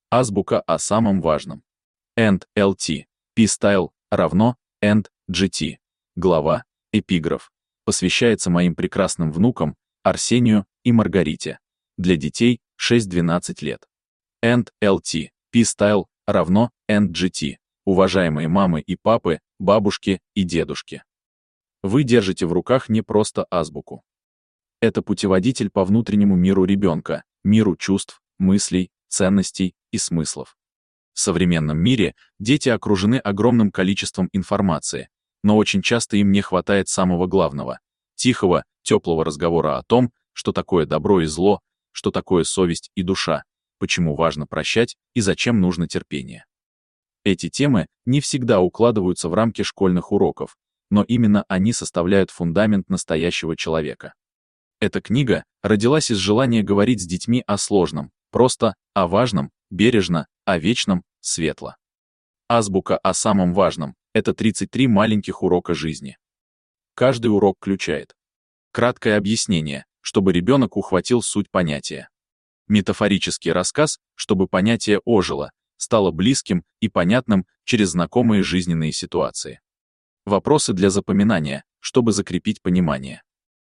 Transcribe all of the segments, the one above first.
Азбука о самом важном. End-LT. P-Style равно End-GT. Глава, эпиграф, посвящается моим прекрасным внукам Арсению и Маргарите. Для детей 6-12 лет. End-LT. P-Style равно End-GT. Уважаемые мамы и папы, бабушки и дедушки. Вы держите в руках не просто азбуку. Это путеводитель по внутреннему миру ребенка, миру чувств, мыслей, ценностей и смыслов. В современном мире дети окружены огромным количеством информации, но очень часто им не хватает самого главного — тихого, теплого разговора о том, что такое добро и зло, что такое совесть и душа, почему важно прощать и зачем нужно терпение. Эти темы не всегда укладываются в рамки школьных уроков, но именно они составляют фундамент настоящего человека. Эта книга родилась из желания говорить с детьми о сложном, просто, о важном, бережно, о вечном, светло. Азбука о самом важном — это 33 маленьких урока жизни. Каждый урок включает краткое объяснение, чтобы ребенок ухватил суть понятия. Метафорический рассказ, чтобы понятие ожило, стало близким и понятным через знакомые жизненные ситуации. Вопросы для запоминания, чтобы закрепить понимание.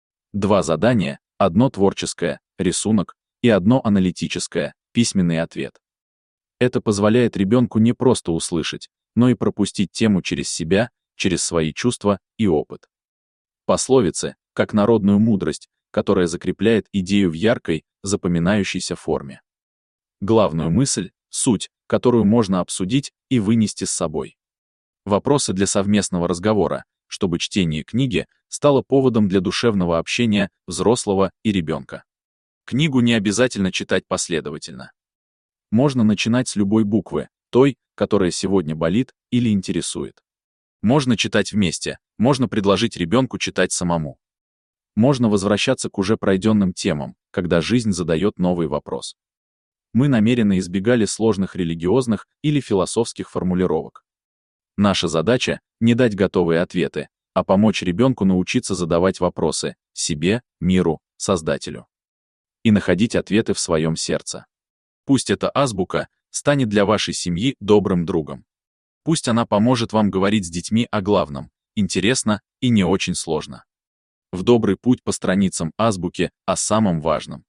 2 задания, одно творческое, рисунок, и одно аналитическое, письменный ответ. Это позволяет ребенку не просто услышать, но и пропустить тему через себя, через свои чувства и опыт. Пословицы, как народную мудрость, которая закрепляет идею в яркой, запоминающейся форме. Главную мысль, суть, которую можно обсудить и вынести с собой. Вопросы для совместного разговора, чтобы чтение книги стало поводом для душевного общения взрослого и ребенка. Книгу не обязательно читать последовательно. Можно начинать с любой буквы, той, которая сегодня болит или интересует. Можно читать вместе, можно предложить ребенку читать самому. Можно возвращаться к уже пройденным темам, когда жизнь задает новый вопрос. Мы намеренно избегали сложных религиозных или философских формулировок. Наша задача — не дать готовые ответы, а помочь ребенку научиться задавать вопросы себе, миру, Создателю. И находить ответы в своем сердце. Пусть эта азбука станет для вашей семьи добрым другом. Пусть она поможет вам говорить с детьми о главном, интересно и не очень сложно. В добрый путь по страницам азбуки о самом важном.